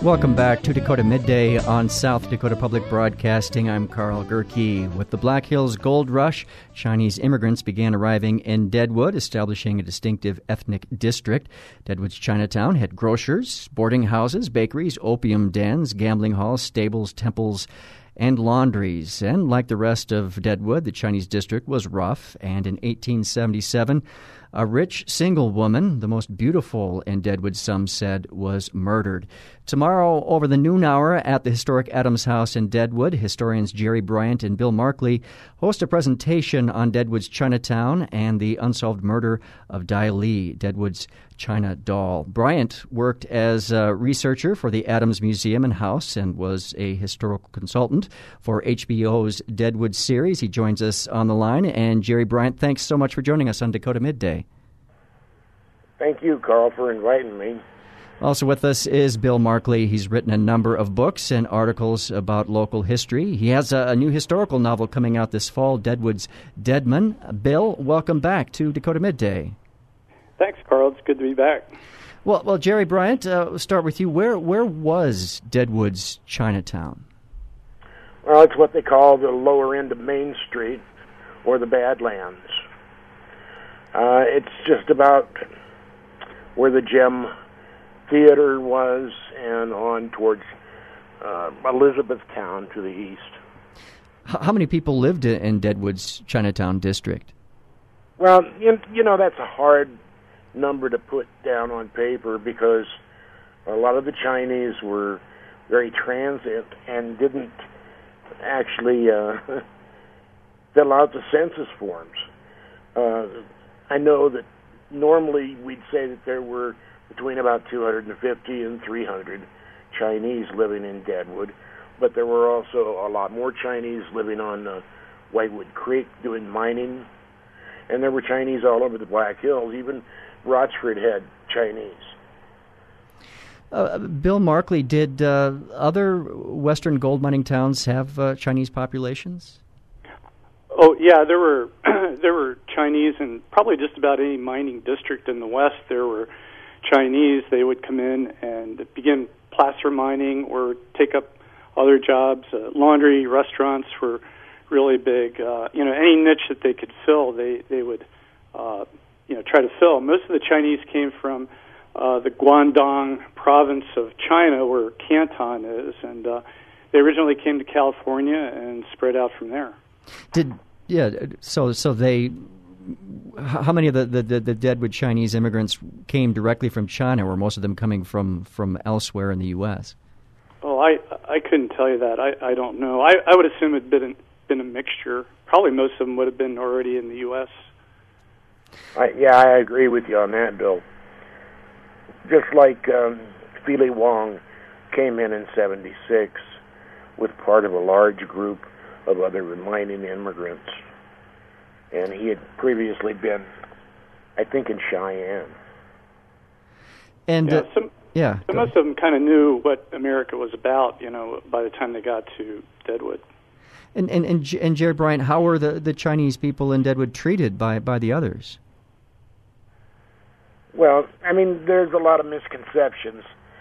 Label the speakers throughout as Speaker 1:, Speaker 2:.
Speaker 1: Welcome back to Dakota Midday on South Dakota Public Broadcasting. I'm Carl Gerke. With the Black Hills Gold Rush, Chinese immigrants began arriving in Deadwood, establishing a distinctive ethnic district. Deadwood's Chinatown had grocers, boarding houses, bakeries, opium dens, gambling halls, stables, temples, and laundries. And like the rest of Deadwood, the Chinese district was rough, and in 1877, a rich single woman, the most beautiful in Deadwood, some said, was murdered. Tomorrow, over the noon hour at the historic Adams House in Deadwood, historians Jerry Bryant and Bill Markley host a presentation on Deadwood's Chinatown and the unsolved murder of Dai Li, Deadwood's China doll. Bryant worked as a researcher for the Adams Museum and House and was a historical consultant for HBO's Deadwood series. He joins us on the line. And Jerry Bryant, thanks so much for joining us on Dakota Midday.
Speaker 2: Thank you, Carl, for inviting me.
Speaker 1: Also with us is Bill Markley. He's written a number of books and articles about local history. He has a new historical novel coming out this fall, Deadwood's Deadman. Bill, welcome back to Dakota Midday.
Speaker 3: Thanks, Carl. It's good to be back.
Speaker 1: Well, Jerry Bryant, we'll start with you. Where was Deadwood's Chinatown?
Speaker 2: Well, it's what they call the lower end of Main Street, or the Badlands. It's just about where the Gem Theater was and on towards Elizabethtown to the east.
Speaker 1: How many people lived in Deadwood's Chinatown district?
Speaker 2: Well, you know, that's a hard number to put down on paper because a lot of the Chinese were very transient and didn't actually fill out the census forms. I know that normally we'd say that there were between about 250 and 300 Chinese living in Deadwood, but there were also a lot more Chinese living on Whitewood Creek doing mining, and there were Chinese all over the Black Hills. Even Rochford had Chinese.
Speaker 1: Bill Markley, did other western gold mining towns have Chinese populations?
Speaker 3: Oh, yeah, there were there were Chinese in probably just about any mining district in the west. There were Chinese. They would come in and begin placer mining or take up other jobs. Laundry, restaurants were really big. Any niche that they could fill, they would try to fill. Most of the Chinese came from the Guangdong province of China, where Canton is, and they originally came to California and spread out from there.
Speaker 1: So they. How many of the Deadwood Chinese immigrants came directly from China, or most of them coming from elsewhere in the U.S.?
Speaker 3: Oh, I couldn't tell you that. I don't know. I would assume it'd been a mixture. Probably most of them would have been already in the U.S.
Speaker 2: I agree with you on that, Bill. Just like Philly Wong came in 1976 with part of a large group of other mining immigrants. And he had previously been, I think, in Cheyenne.
Speaker 1: And
Speaker 3: most of them kind of knew what America was about, by the time they got to Deadwood.
Speaker 1: And Jerry Bryant, how were the Chinese people in Deadwood treated by the others?
Speaker 2: Well, I mean, there's a lot of misconceptions.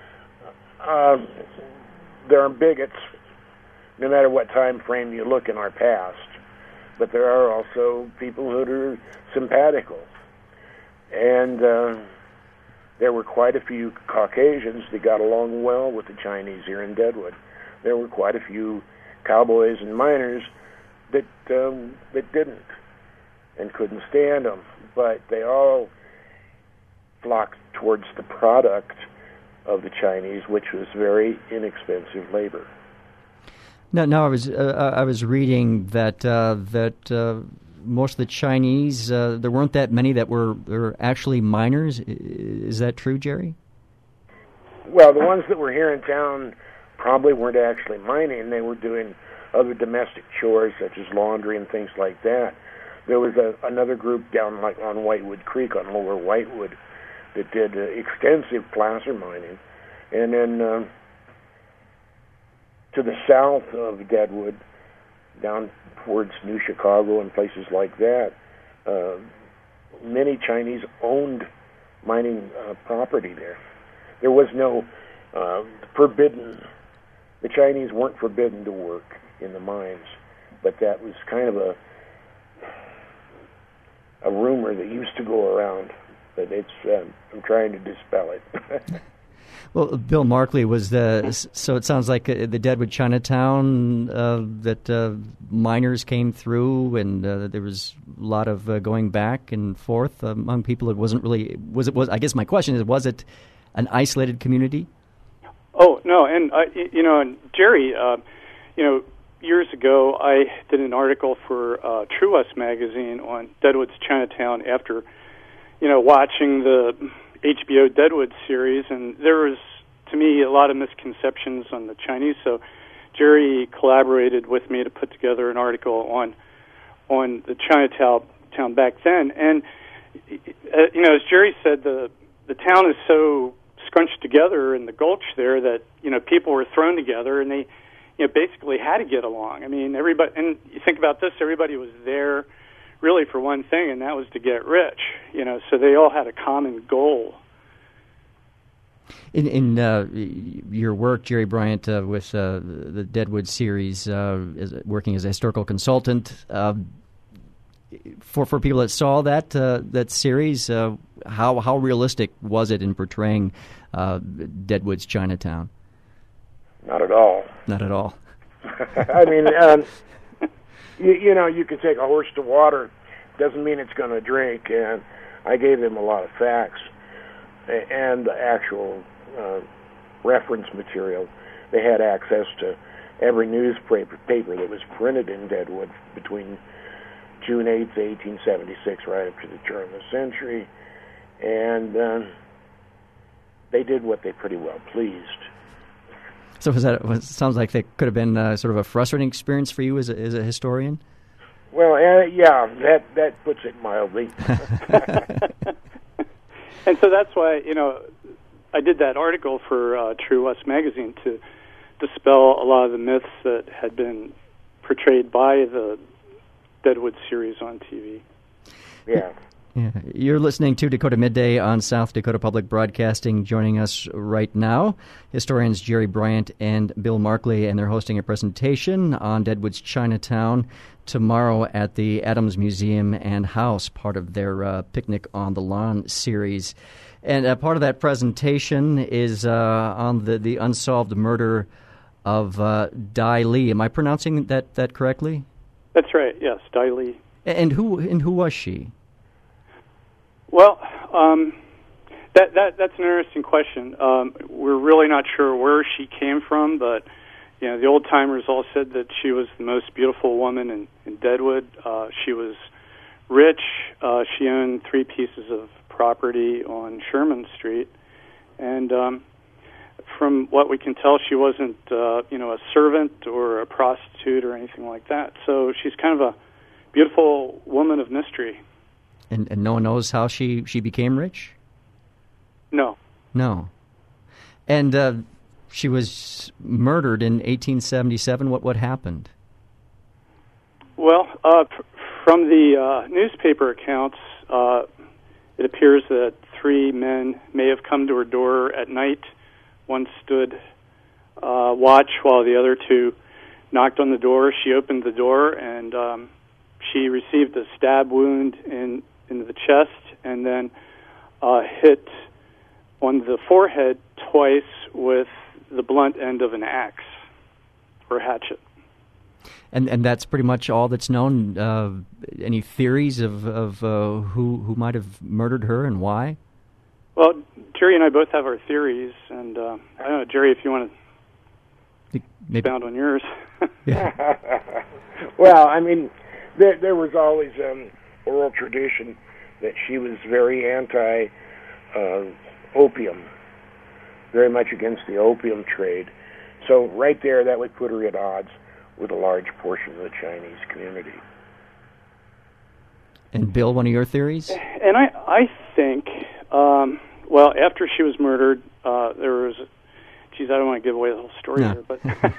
Speaker 2: There are bigots, no matter what time frame you look in our past. But there are also people who are simpatical. And there were quite a few Caucasians that got along well with the Chinese here in Deadwood. There were quite a few cowboys and miners that didn't and couldn't stand them. But they all flocked towards the product of the Chinese, which was very inexpensive labor.
Speaker 1: Now I was reading that most of the Chinese, there weren't that many that were actually miners. Is that true, Jerry?
Speaker 2: Well, the ones that were here in town probably weren't actually mining. They were doing other domestic chores such as laundry and things like that. There was another group down like on Whitewood Creek on Lower Whitewood that did extensive placer mining, and then to the south of Deadwood, down towards New Chicago and places like that, many Chinese owned mining property there. There was no forbidden. The Chinese weren't forbidden to work in the mines, but that was kind of a rumor that used to go around. But I'm trying to dispel it.
Speaker 1: Well, Bill Markley was so it sounds like the Deadwood Chinatown that miners came through, and there was a lot of going back and forth among people. It wasn't really, I guess my question is, was it an isolated community?
Speaker 3: Oh, no, and, and Jerry, years ago I did an article for True West magazine on Deadwood's Chinatown after, watching the HBO Deadwood series, and there was, to me, a lot of misconceptions on the Chinese. So Jerry collaborated with me to put together an article on the Chinatown back then. And as Jerry said, the town is so scrunched together in the gulch there that people were thrown together, and they basically had to get along. I mean, everybody, and you think about this, everybody was there really for one thing, and that was to get rich. So they all had a common goal. In
Speaker 1: your work, Jerry Bryant, with the Deadwood series, working as a historical consultant, for people that saw that series, how realistic was it in portraying Deadwood's Chinatown?
Speaker 2: Not at all.
Speaker 1: Not at all.
Speaker 2: I mean, you can take a horse to water. Doesn't mean it's going to drink. And I gave them a lot of facts and the actual reference material. They had access to every newspaper that was printed in Deadwood between June 8th, 1876, right up to the turn of the century. And they did what they pretty well pleased.
Speaker 1: So sounds like that could have been sort of a frustrating experience for you as a historian?
Speaker 2: Well, yeah, that puts it mildly.
Speaker 3: And so that's why, I did that article for True West magazine to dispel a lot of the myths that had been portrayed by the Deadwood series on TV.
Speaker 2: Yeah.
Speaker 1: Yeah. You're listening to Dakota Midday on South Dakota Public Broadcasting. Joining us right now, historians Jerry Bryant and Bill Markley, and they're hosting a presentation on Deadwood's Chinatown tomorrow at the Adams Museum and House, part of their Picnic on the Lawn series. And part of that presentation is on the unsolved murder of Dai Li. Am I pronouncing that correctly?
Speaker 3: That's right. Yes, Dai Li.
Speaker 1: And who was she?
Speaker 3: Well, that's an interesting question. We're really not sure where she came from, but the old timers all said that she was the most beautiful woman in Deadwood. She was rich. She owned 3 pieces of property on Sherman Street, and from what we can tell, she wasn't a servant or a prostitute or anything like that. So she's kind of a beautiful woman of mystery.
Speaker 1: And no one knows how she became rich?
Speaker 3: No.
Speaker 1: And she was murdered in 1877. What happened?
Speaker 3: Well, from the newspaper accounts, it appears that 3 men may have come to her door at night. One stood watch while the other 2 knocked on the door. She opened the door, and she received a stab wound into the chest, and then hit on the forehead twice with the blunt end of an axe or hatchet.
Speaker 1: And that's pretty much all that's known. Any theories of who might have murdered her and why?
Speaker 3: Well, Jerry and I both have our theories, and I don't know, Jerry, if you want to expound on yours.
Speaker 2: Well, I mean, there was always oral tradition that she was very anti-opium, very much against the opium trade. So right there, that would put her at odds with a large portion of the Chinese community.
Speaker 1: And Bill, one of your theories?
Speaker 3: And I think, well, after she was murdered, there was, I don't want to give away the whole story here, but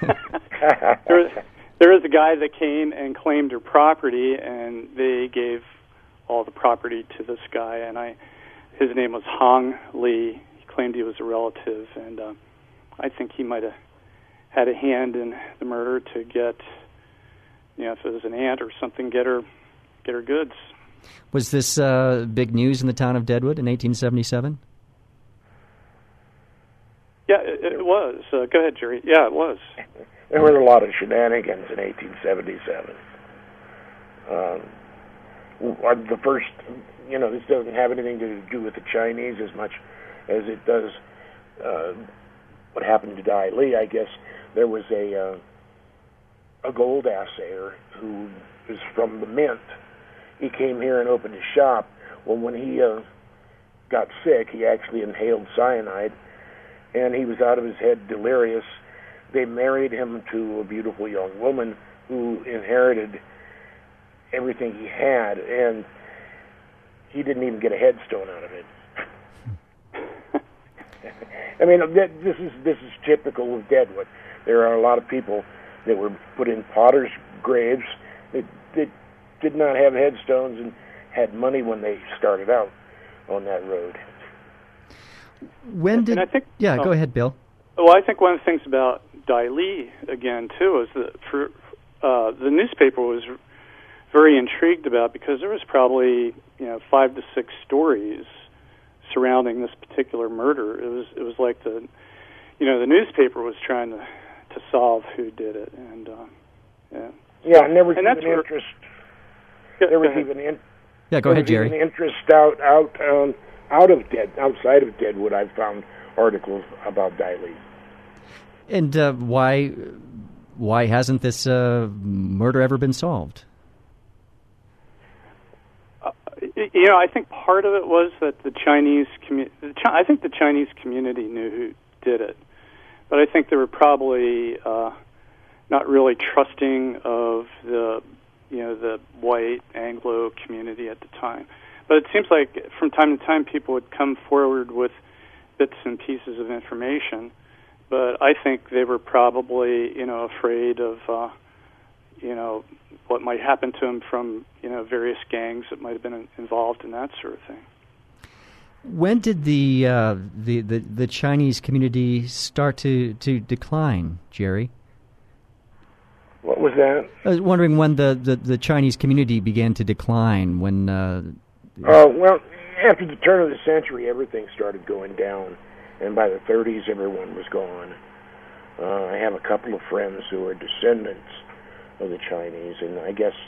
Speaker 3: there was a guy that came and claimed her property, and they gave all the property to this guy, and his name was Hong Li. He claimed he was a relative, and I think he might have had a hand in the murder to get, if it was an aunt or something, get her goods.
Speaker 1: Was this big news in the town of Deadwood in 1877?
Speaker 3: Yeah, it was. Go ahead, Jerry. Yeah, it was.
Speaker 2: There were a lot of shenanigans in 1877. The first, this doesn't have anything to do with the Chinese as much as it does what happened to Dai Li. I guess there was a gold assayer who is from the Mint. He came here and opened his shop. Well, when he got sick, he actually inhaled cyanide, and he was out of his head, delirious. They married him to a beautiful young woman who inherited everything he had, and he didn't even get a headstone out of it. I mean, this is typical of Deadwood. There are a lot of people that were put in potters' graves that did not have headstones and had money when they started out on that road.
Speaker 1: When did?
Speaker 3: And I think,
Speaker 1: go ahead, Bill.
Speaker 3: Well, I think one of the things about Dai Li, again, too, is that the newspaper was very intrigued about, because there was probably 5 to 6 stories surrounding this particular murder. It was like the newspaper was trying to solve who did it, and
Speaker 2: yeah, and there was even interest. There was even
Speaker 1: go ahead, Jerry.
Speaker 2: Interest outside of Deadwood. I've found articles about Dai Li.
Speaker 1: And why hasn't this murder ever been solved?
Speaker 3: I think part of it was that the Chinese I think the Chinese community knew who did it, but I think they were probably not really trusting of the white Anglo community at the time. But it seems like from time to time people would come forward with bits and pieces of information, but I think they were probably afraid of what might happen to them from various gangs that might have been involved in that sort of thing.
Speaker 1: When did the Chinese community start to decline, Jerry?
Speaker 2: What was that?
Speaker 1: I was wondering when the Chinese community began to decline. When?
Speaker 2: Well, after the turn of the century, everything started going down, and by the 30s, everyone was gone. I have a couple of friends who are descendants of the Chinese, and I guess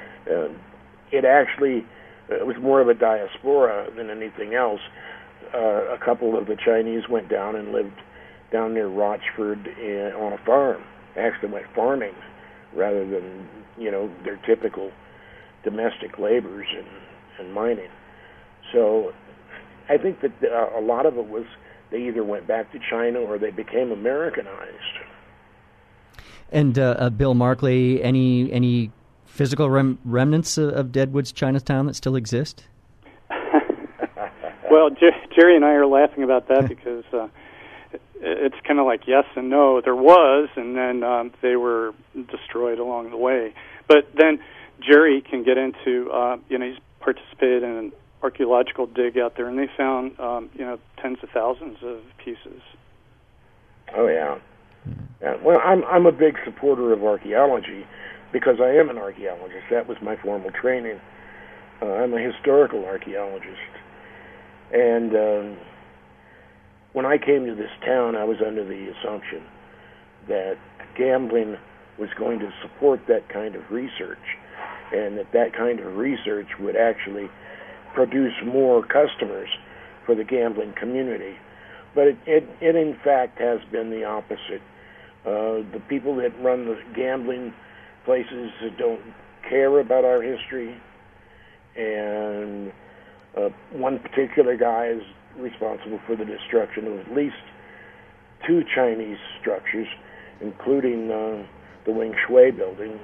Speaker 2: it was more of a diaspora than anything else. A couple of the Chinese went down and lived down near Rochford on a farm. They actually went farming rather than their typical domestic labors and mining. So I think that a lot of it was they either went back to China or they became Americanized.
Speaker 1: And Bill Markley, any physical remnants of Deadwood's Chinatown that still exist?
Speaker 3: Well, Jerry and I are laughing about that because it's kind of like yes and no. There was, and then they were destroyed along the way. But then Jerry can get into, he's participated in an archaeological dig out there, and they found, tens of thousands of pieces.
Speaker 2: Oh, yeah. Well, I'm a big supporter of archaeology because I am an archaeologist. That was my formal training. I'm a historical archaeologist. And when I came to this town, I was under the assumption that gambling was going to support that kind of research, and that kind of research would actually produce more customers for the gambling community. But it in fact has been the opposite. The people that run the gambling places don't care about our history, and one particular guy is responsible for the destruction of at least 2 Chinese structures, including the Wing Shui building.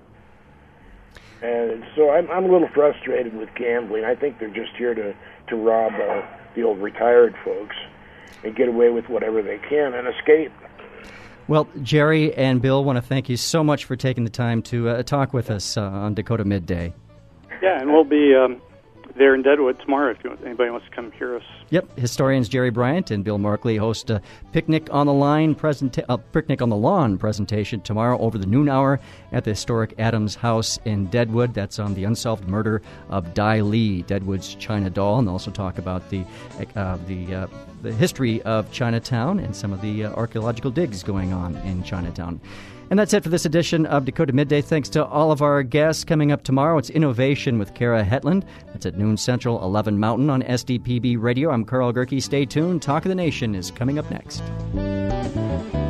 Speaker 2: And so I'm a little frustrated with gambling. I think they're just here to rob the old retired folks and get away with whatever they can and escape.
Speaker 1: Well, Jerry and Bill, want to thank you so much for taking the time to talk with us on Dakota Midday.
Speaker 3: Yeah, and we'll be there in Deadwood tomorrow if anybody wants to come hear us.
Speaker 1: Yep, historians Jerry Bryant and Bill Markley host a Picnic on the Lawn presentation tomorrow over the noon hour at the historic Adams House in Deadwood. That's on the unsolved murder of Dai Li, Deadwood's China doll, and they'll also talk about the history of Chinatown and some of the archaeological digs going on in Chinatown. And that's it for this edition of Dakota Midday. Thanks to all of our guests. Coming up tomorrow, it's Innovation with Kara Hetland. That's at noon Central, 11 Mountain on SDPB Radio. I'm Carl Gerke. Stay tuned. Talk of the Nation is coming up next.